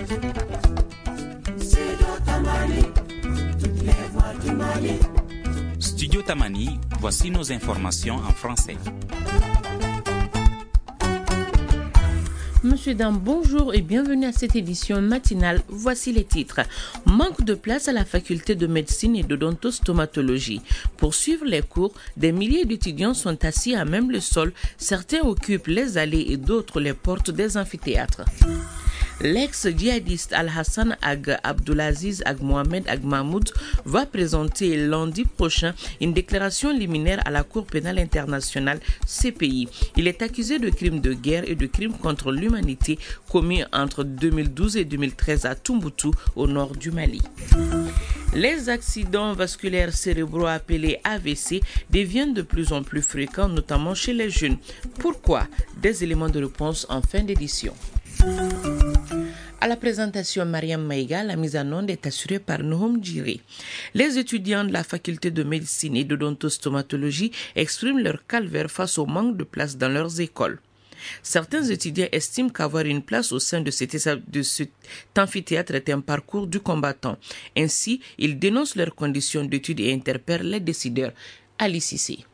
Studio Tamani, voici nos informations en français. Monsieur Dam, bonjour et bienvenue à cette édition matinale. Voici les titres. Manque de place à la faculté de médecine et d'odontostomatologie. Pour suivre les cours, des milliers d'étudiants sont assis à même le sol. Certains occupent les allées et d'autres les portes des amphithéâtres. L'ex-djihadiste Al-Hassan Ag Abdulaziz Ag Mohamed Ag Mahmoud va présenter lundi prochain une déclaration liminaire à la Cour pénale internationale CPI. Il est accusé de crimes de guerre et de crimes contre l'humanité commis entre 2012 et 2013 à Tombouctou, au nord du Mali. Les accidents vasculaires cérébraux appelés AVC deviennent de plus en plus fréquents, notamment chez les jeunes. Pourquoi? Des éléments de réponse en fin d'édition. À la présentation, Mariam Maïga, la mise en onde est assurée par Nohom Djiré. Les étudiants de la faculté de médecine et d'odontostomatologie expriment leur calvaire face au manque de place dans leurs écoles. Certains étudiants estiment qu'avoir une place au sein de cet amphithéâtre est un parcours du combattant. Ainsi, ils dénoncent leurs conditions d'études et interpellent les décideurs. Ali Cissé.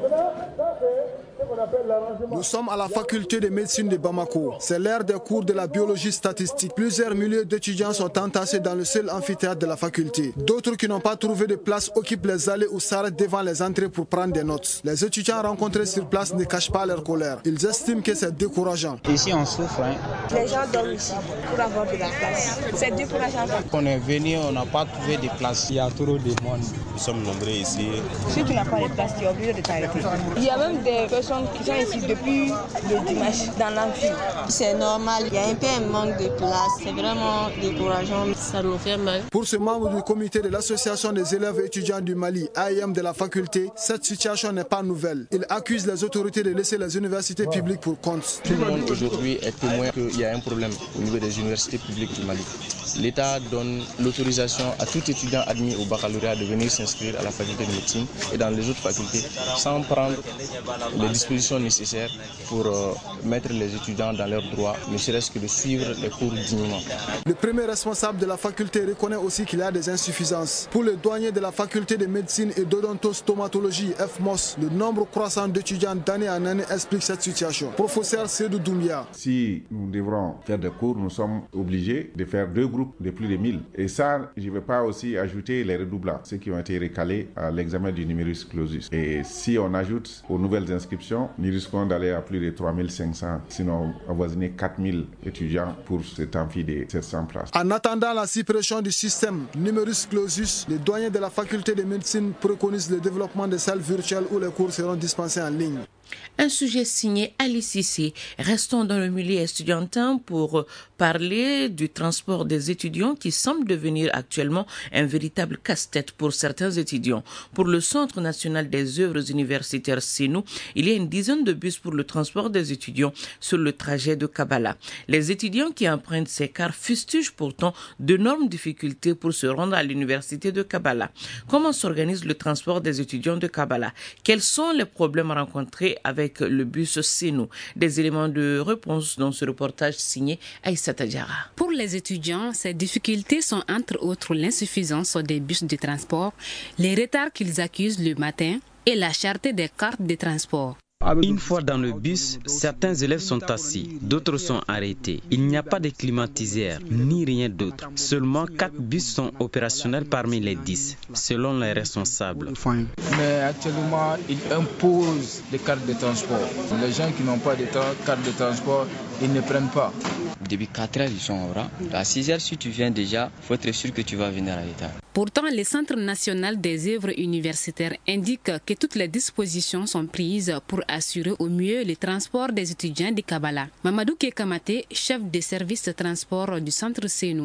Nous sommes à la faculté de médecine de Bamako. C'est l'ère des cours de la biologie statistique. Plusieurs milliers d'étudiants sont entassés dans le seul amphithéâtre de la faculté. D'autres qui n'ont pas trouvé de place occupent les allées ou s'arrêtent devant les entrées pour prendre des notes. Les étudiants rencontrés sur place ne cachent pas leur colère. Ils estiment que c'est décourageant. Ici on souffre. Les gens dorment ici pour avoir de la place. C'est décourageant. On est venu, on n'a pas trouvé de place. Il y a trop de monde. Nous sommes nombreux ici. Si tu n'as pas de place, tu es obligé de t'arrêter. Il y a même des personnes qui sont ici depuis le dimanche dans l'amphi. C'est normal, il y a un peu un manque de place. C'est vraiment décourageant. Ça nous fait mal. Pour ce membre du comité de l'association des élèves et étudiants du Mali, AIM de la faculté, cette situation n'est pas nouvelle. Il accuse les autorités de laisser les universités publiques pour compte. Tout le monde aujourd'hui est témoin qu'il y a un problème au niveau des universités publiques du Mali. L'État donne l'autorisation à tout étudiant admis au baccalauréat de venir s'inscrire à la faculté de médecine et dans les autres facultés sans prendre les dispositions nécessaires pour mettre les étudiants dans leurs droits, ne serait-ce que de suivre les cours dignement. Le premier responsable de la faculté reconnaît aussi qu'il y a des insuffisances. Pour le douanier de la faculté de médecine et d'odontostomatologie FMOS, le nombre croissant d'étudiants d'année en année explique cette situation. Professeur Seydou Doumbia. Si nous devrons faire des cours, nous sommes obligés de faire 2 groupes de plus de 1000. Et ça, je ne vais pas aussi ajouter les redoublants, ceux qui ont été recalés à l'examen du numerus clausus. Et si on ajoute aux nouvelles inscriptions, nous risquons d'aller à plus de 3500, sinon avoisiner 4000 étudiants pour cet amphi de 700 places. En attendant la suppression du système numerus clausus, les doyens de la faculté de médecine préconisent le développement de salles virtuelles où les cours seront dispensés en ligne. Un sujet signé Ali Cissé. Restons dans le milieu estudiantin pour parler du transport des étudiants qui semble devenir actuellement un véritable casse-tête pour certains étudiants. Pour le Centre national des œuvres universitaires CENU, il y a une dizaine de bus pour le transport des étudiants sur le trajet de Kabala. Les étudiants qui empruntent ces cars fustigent pourtant d'énormes difficultés pour se rendre à l'université de Kabala. Comment s'organise le transport des étudiants de Kabala? Quels sont les problèmes rencontrés avec le bus CENU? Des éléments de réponse dans ce reportage signé Aïssata Diarra. Pour les étudiants, ces difficultés sont entre autres l'insuffisance des bus de transport, les retards qu'ils accusent le matin et la cherté des cartes de transport. Une fois dans le bus, certains élèves sont assis, d'autres sont arrêtés. Il n'y a pas de climatiseur, ni rien d'autre. Seulement 4 bus sont opérationnels parmi les 10, selon les responsables. Mais actuellement, ils imposent des cartes de transport. Les gens qui n'ont pas de carte de transport, ils ne prennent pas. Depuis 4 heures, ils sont en rang. À 6 heures, si tu viens déjà, il faut être sûr que tu vas venir à l'état. Pourtant, le Centre national des œuvres universitaires indique que toutes les dispositions sont prises pour assurer au mieux le transport des étudiants de Kabala. Mamadou Kekamate, chef de service de transport du centre CENU. Et la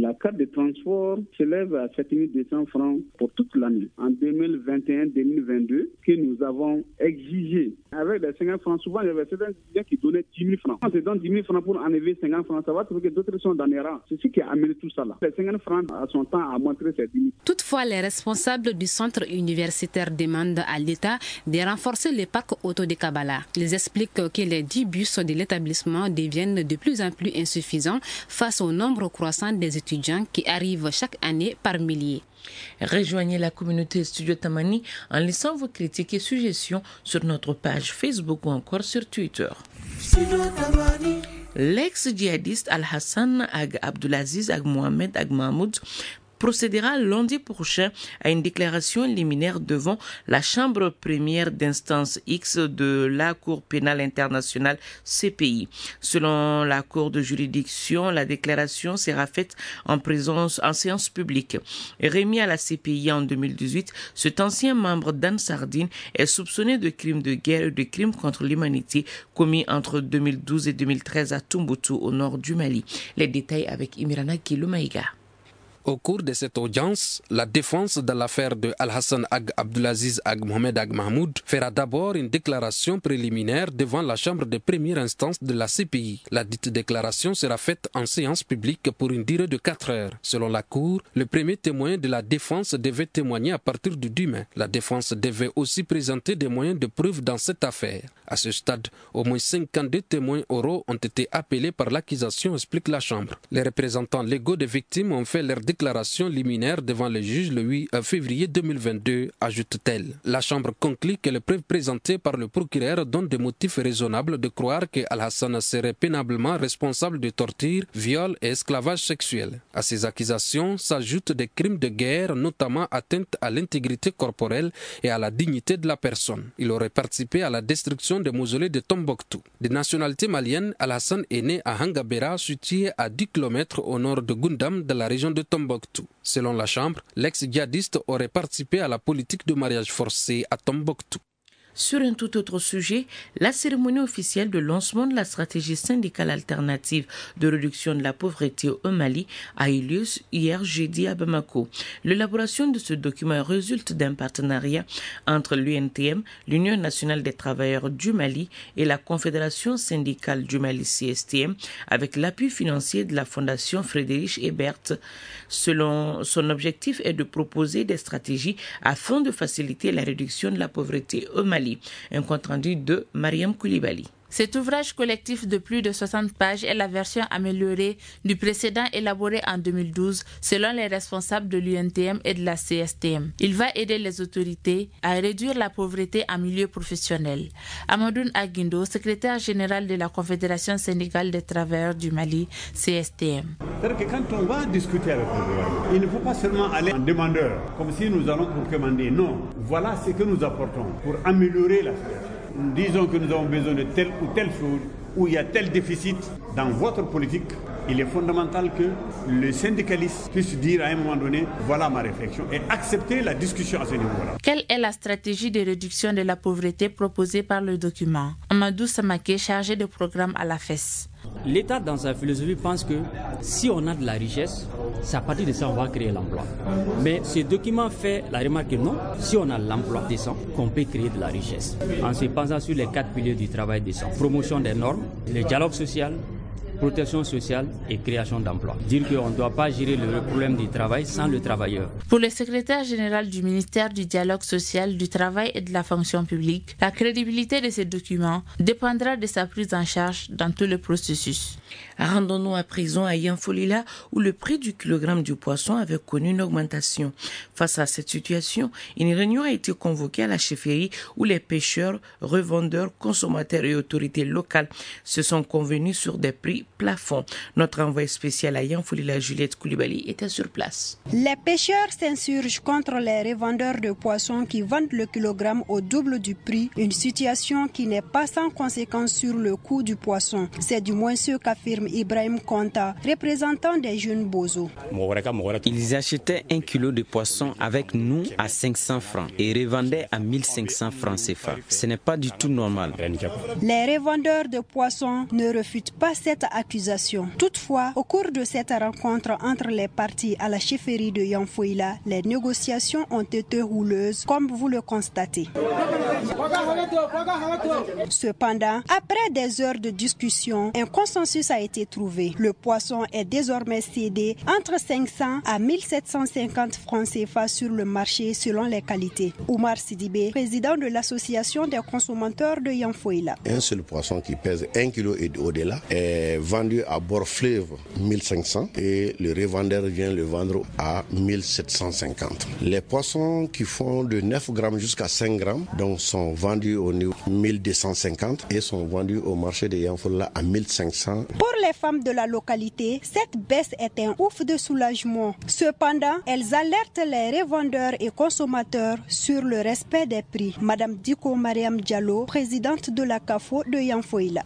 La carte de transport s'élève à 7 200 francs pour toute l'année. En 2021-2022, que nous avons exigé avec les 50 francs, souvent il y avait certains étudiants qui donnaient 10 000 francs. Quand on te donne 10 000 francs pour enlever 50 francs, ça va trouver que d'autres sont dans les rangs. C'est ce qui a amené tout ça là. Les 50 francs à son temps a montré ses limites. Toutefois, les responsables du centre universitaire demandent à l'État de renforcer les parcs auto de Kabbalah. Ils expliquent que les 10 bus de l'établissement deviennent de plus en plus insuffisants face au nombre croissant des étudiants qui arrivent chaque année par milliers. Rejoignez la communauté Studio Tamani en laissant vos critiques et suggestions sur notre page Facebook ou encore sur Twitter. L'ex-djihadiste Al-Hassan Ag Abdulaziz Ag Mohamed Ag Mahmoud procédera lundi prochain à une déclaration liminaire devant la Chambre première d'instance X de la Cour pénale internationale CPI. Selon la Cour de juridiction, la déclaration sera faite en séance publique. Remis à la CPI en 2018, cet ancien membre d'Ansardine est soupçonné de crimes de guerre et de crimes contre l'humanité commis entre 2012 et 2013 à Tombouctou, au nord du Mali. Les détails avec Imirana Kiloumaïga. Au cours de cette audience, la défense de l'affaire de Al-Hassan Ag Abdulaziz Ag Mohamed Ag Mahmoud fera d'abord une déclaration préliminaire devant la chambre de première instance de la CPI. La dite déclaration sera faite en séance publique pour une durée de 4 heures. Selon la Cour, le premier témoin de la défense devait témoigner à partir du 10 mai. La défense devait aussi présenter des moyens de preuve dans cette affaire. À ce stade, au moins 52 témoins oraux ont été appelés par l'accusation, explique la Chambre. Les représentants légaux des victimes ont fait leur déclaration liminaire devant le juge le 8 février 2022, ajoute-t-elle. La Chambre conclut que les preuves présentées par le procureur donnent des motifs raisonnables de croire que Al-Hassan serait pénablement responsable de torture, viol et esclavage sexuel. À ces accusations s'ajoutent des crimes de guerre, notamment atteinte à l'intégrité corporelle et à la dignité de la personne. Il aurait participé à la destruction des mausolées de Tombouctou. De nationalité malienne, Al-Hassan est né à Hangabera, situé à 10 km au nord de Goundam, de la région de Tombouctou. Selon la Chambre, l'ex-djihadiste aurait participé à la politique de mariage forcé à Tombouctou. Sur un tout autre sujet, la cérémonie officielle de lancement de la stratégie syndicale alternative de réduction de la pauvreté au Mali a eu lieu hier jeudi à Bamako. L'élaboration de ce document résulte d'un partenariat entre l'UNTM, l'Union nationale des travailleurs du Mali, et la Confédération syndicale du Mali CSTM, avec l'appui financier de la Fondation Friedrich Ebert. Selon son objectif est de proposer des stratégies afin de faciliter la réduction de la pauvreté au Mali. Un compte rendu de Mariam Koulibaly. Cet ouvrage collectif de plus de 60 pages est la version améliorée du précédent élaboré en 2012 selon les responsables de l'UNTM et de la CSTM. Il va aider les autorités à réduire la pauvreté en milieu professionnel. Amadoun Aguindo, secrétaire général de la Confédération syndicale des travailleurs du Mali, CSTM. C'est-à-dire que quand on va discuter avec le gouvernement, il ne faut pas seulement aller en demandeur, comme si nous allons pour commander. Non, voilà ce que nous apportons pour améliorer la situation. Disons que nous avons besoin de telle ou telle chose, où il y a tel déficit dans votre politique. Il est fondamental que le syndicaliste puisse dire à un moment donné, voilà ma réflexion, et accepter la discussion à ce niveau-là. Quelle est la stratégie de réduction de la pauvreté proposée par le document? Amadou Samaké, chargé de programme à la FES. L'État, dans sa philosophie, pense que si on a de la richesse, c'est à partir de ça qu'on va créer l'emploi. Mais ce document fait la remarque que non, si on a l'emploi décent, qu'on peut créer de la richesse. En se basant sur les 4 piliers du travail décent. Promotion des normes, le dialogue social, protection sociale et création d'emplois. Dire qu'on ne doit pas gérer le problème du travail sans le travailleur. Pour le secrétaire général du ministère du Dialogue social, du Travail et de la Fonction publique, la crédibilité de ces documents dépendra de sa prise en charge dans tout le processus. Rendons-nous à présent à Yanfolila où le prix du kilogramme du poisson avait connu une augmentation. Face à cette situation, une réunion a été convoquée à la chefferie où les pêcheurs, revendeurs, consommateurs et autorités locales se sont convenus sur des prix plafonds. Notre envoyé spécial à Yanfolila, Juliette Koulibaly, était sur place. Les pêcheurs s'insurgent contre les revendeurs de poissons qui vendent le kilogramme au double du prix, une situation qui n'est pas sans conséquence sur le coût du poisson. C'est du moins ce qu'affirme Ibrahim Konta, représentant des jeunes Bozo. Ils achetaient 1 kilo de poisson avec nous à 500 francs et revendaient à 1500 francs CFA. Ce n'est pas du tout normal. Les revendeurs de poissons ne refutent pas cette accusation accusations. Toutefois, au cours de cette rencontre entre les parties à la chefferie de Yanfoïla, les négociations ont été houleuses, comme vous le constatez. Cependant, après des heures de discussion, un consensus a été trouvé. Le poisson est désormais cédé entre 500 à 1750 francs CFA sur le marché selon les qualités. Oumar Sidibé, président de l'association des consommateurs de Yanfoïla. Un seul poisson qui pèse 1 kg et au-delà est vendu à bord fleuve 1500 et le revendeur vient le vendre à 1750. Les poissons qui font de 9 grammes jusqu'à 5 grammes donc sont vendus au niveau 1250 et sont vendus au marché de Yanfoïla à 1500. Pour les femmes de la localité, cette baisse est un ouf de soulagement. Cependant, elles alertent les revendeurs et consommateurs sur le respect des prix. Madame Diko Mariam Diallo, présidente de la CAFO de Yanfoïla.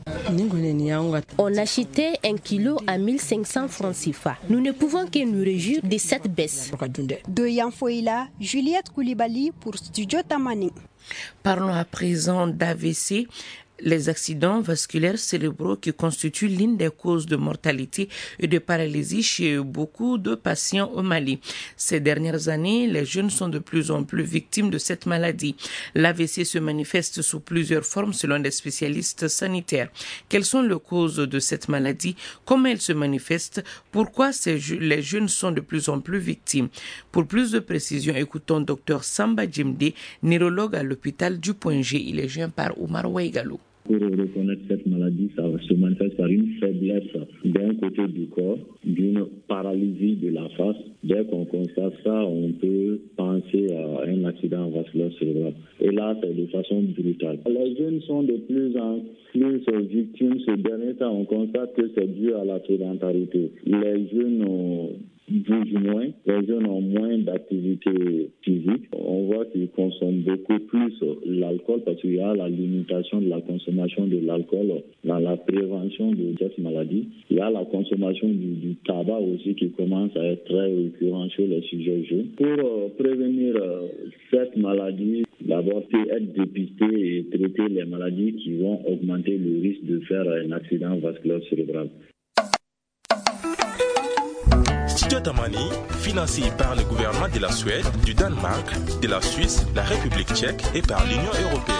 On achetait 1 kilo à 1500 francs CFA. Nous ne pouvons que nous réjouir de cette baisse. De Yanfoïla, Juliette Koulibaly pour Studio Tamani. Parlons à présent d'AVC. Les accidents vasculaires cérébraux qui constituent l'une des causes de mortalité et de paralysie chez beaucoup de patients au Mali. Ces dernières années, les jeunes sont de plus en plus victimes de cette maladie. L'AVC se manifeste sous plusieurs formes selon des spécialistes sanitaires. Quelles sont les causes de cette maladie? Comment elle se manifeste? Pourquoi les jeunes sont de plus en plus victimes? Pour plus de précisions, écoutons Dr Samba Djimde, neurologue à l'hôpital du Point G. Il est joint par Oumar Ouaigalou. Pour reconnaître cette maladie, ça se manifeste par une faiblesse d'un côté du corps, d'une paralysie de la face. Dès qu'on constate ça, on peut penser à un accident vasculaire cérébral. Et là, c'est de façon brutale. Les jeunes sont de plus en plus victimes. Ces derniers temps, on constate que c'est dû à la sédentarité. Les jeunes bougent moins, les jeunes ont moins d'activité physique. On voit qu'ils consomment beaucoup plus l'alcool parce qu'il y a la limitation de la consommation de l'alcool dans la prévention de cette maladie. Il y a la consommation du tabac aussi qui commence à être très récurrent chez les sujets jeunes. Pour prévenir cette maladie, d'abord c'est être dépisté et traiter les maladies qui vont augmenter le risque de faire un accident vasculaire cérébral. Studio Tamani, financé par le gouvernement de la Suède, du Danemark, de la Suisse, la République tchèque et par l'Union européenne.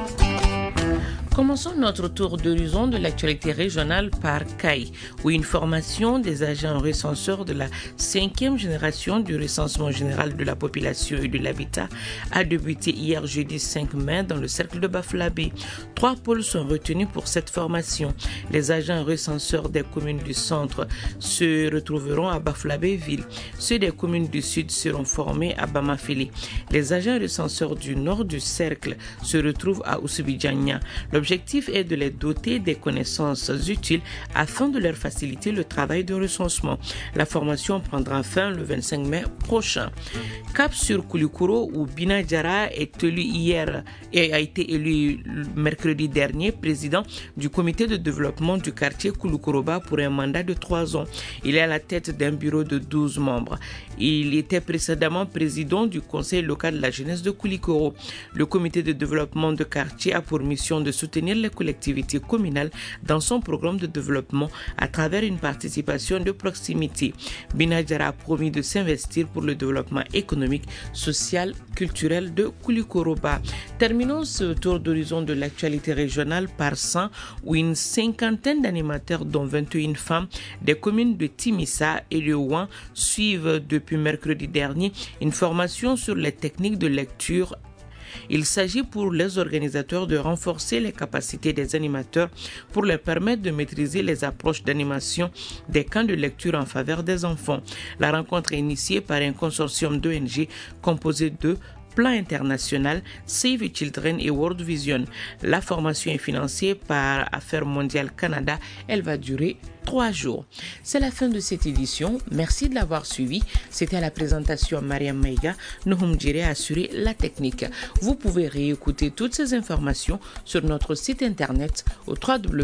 Commençons notre tour d'horizon de l'actualité régionale par CAI, où une formation des agents recenseurs de la 5e génération du recensement général de la population et de l'habitat a débuté hier jeudi 5 mai dans le cercle de Bafoussam. 3 pôles sont retenus pour cette formation. Les agents recenseurs des communes du centre se retrouveront à Bafoussam-Ville. Ceux des communes du sud seront formés à Bamafélé. Les agents recenseurs du nord du cercle se retrouvent à Oussoubi-Diania. L'objectif est de les doter des connaissances utiles afin de leur faciliter le travail de recensement. La formation prendra fin le 25 mai prochain. Cap sur Koulikoro, où Bina Diarra est élu hier et a été élu mercredi dernier président du comité de développement du quartier Koulikoroba pour un mandat de 3 ans. Il est à la tête d'un bureau de 12 membres. Il était précédemment président du conseil local de la jeunesse de Koulikoro. Le comité de développement de quartier a pour mission de soutenir les collectivités communales dans son programme de développement à travers une participation de proximité. Bina Diarra a promis de s'investir pour le développement économique, social, culturel de Koulikoroba. Terminons ce tour d'horizon de l'actualité régionale par 100 où une 50aine d'animateurs, dont 21 femmes, des communes de Timissa et de Ouan suivent depuis mercredi dernier une formation sur les techniques de lecture. Il s'agit pour les organisateurs de renforcer les capacités des animateurs pour leur permettre de maîtriser les approches d'animation des camps de lecture en faveur des enfants. La rencontre est initiée par un consortium d'ONG composé de Plan International, Save Children et World Vision. La formation est financée par Affaires mondiales Canada. Elle va durer 3 jours. C'est la fin de cette édition. Merci de l'avoir suivi. C'était à la présentation Mariam Meiga. Nohum Djire a assuré la technique. Vous pouvez réécouter toutes ces informations sur notre site internet au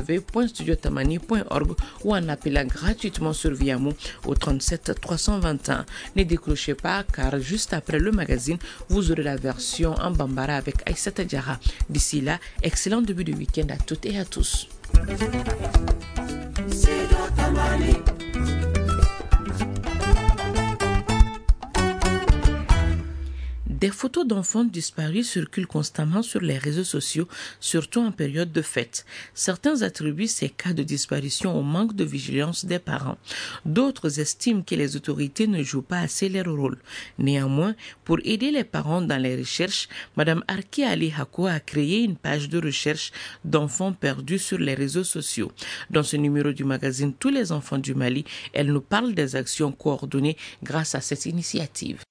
www.studiotamani.org ou en appelant gratuitement sur Viamo au 37 321. Ne décrochez pas car juste après le magazine, vous aurez la version en Bambara avec Aïssata Diarra. D'ici là, excellent début de week-end à toutes et à tous. Des photos d'enfants disparus circulent constamment sur les réseaux sociaux, surtout en période de fête. Certains attribuent ces cas de disparition au manque de vigilance des parents. D'autres estiment que les autorités ne jouent pas assez leur rôle. Néanmoins, pour aider les parents dans les recherches, Mme Arki Ali Hako a créé une page de recherche d'enfants perdus sur les réseaux sociaux. Dans ce numéro du magazine Tous les enfants du Mali, elle nous parle des actions coordonnées grâce à cette initiative.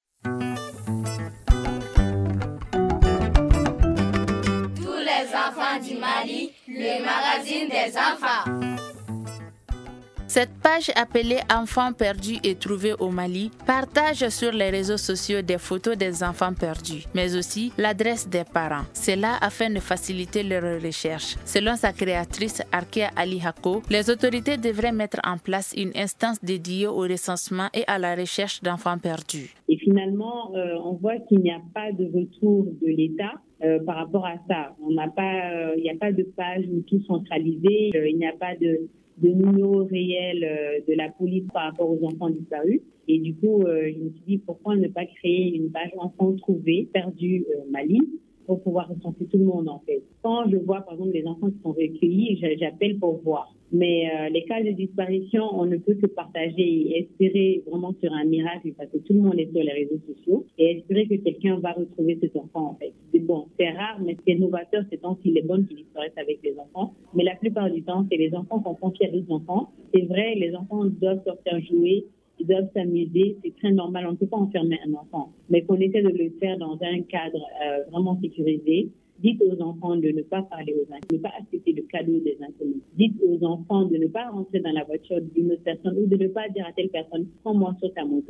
Du Mali, le magazine des enfants. Cette page appelée Enfants perdus et trouvés au Mali partage sur les réseaux sociaux des photos des enfants perdus, mais aussi l'adresse des parents. C'est là afin de faciliter leurs recherches. Selon sa créatrice Arkia Ali Hako, les autorités devraient mettre en place une instance dédiée au recensement et à la recherche d'enfants perdus. Et finalement, on voit qu'il n'y a pas de retour de l'État. Par rapport à ça, il n'y a pas de page tout centralisée, il n'y a pas de numéro réel de la police par rapport aux enfants disparus. Et du coup, je me suis dit, pourquoi ne pas créer une page enfants trouvés, perdus Mali, pour pouvoir recenser tout le monde en fait. Quand je vois par exemple des enfants qui sont recueillis, j'appelle pour voir. Mais les cas de disparition, on ne peut que partager et espérer vraiment sur un miracle parce que tout le monde est sur les réseaux sociaux et espérer que quelqu'un va retrouver cet enfant en fait. C'est rare, mais c'est novateur, c'est tant qu'il est bon qui disparaissent avec les enfants. Mais la plupart du temps, c'est les enfants qu'on confie à d'autres enfants. C'est vrai, les enfants doivent sortir jouer, ils doivent s'amuser, c'est très normal, on ne peut pas enfermer un enfant. Mais qu'on essaie de le faire dans un cadre vraiment sécurisé. Dites aux enfants de ne pas parler aux inconnus, de ne pas accepter le cadeau des inconnus. Dites aux enfants de ne pas rentrer dans la voiture d'une autre personne ou de ne pas dire à telle personne « prends-moi sur ta moto ».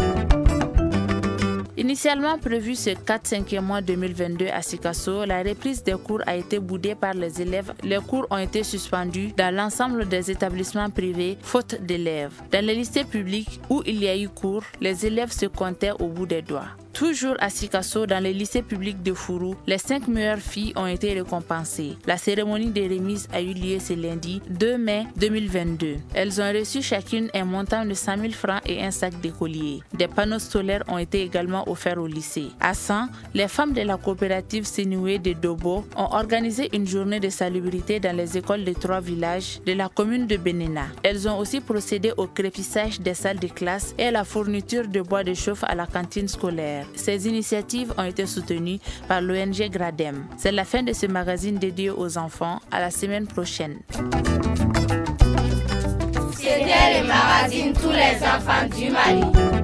Initialement prévu ce 4-5e mois 2022 à Sikasso, la reprise des cours a été boudée par les élèves. Les cours ont été suspendus dans l'ensemble des établissements privés, faute d'élèves. Dans les lycées publics où il y a eu cours, les élèves se comptaient au bout des doigts. Toujours à Sikasso, dans les lycées publics de Fourou, les 5 meilleures filles ont été récompensées. La cérémonie de remise a eu lieu ce lundi 2 mai 2022. Elles ont reçu chacune un montant de 100 000 francs et un sac d'écolier. Des panneaux solaires ont été également offerts au lycée. À San, les femmes de la coopérative Sénoué de Dobo ont organisé une journée de salubrité dans les écoles de 3 villages de la commune de Benena. Elles ont aussi procédé au crépissage des salles de classe et à la fourniture de bois de chauffe à la cantine scolaire. Ces initiatives ont été soutenues par l'ONG Gradem. C'est la fin de ce magazine dédié aux enfants. À la semaine prochaine. C'était le magazine Tous les enfants du Mali.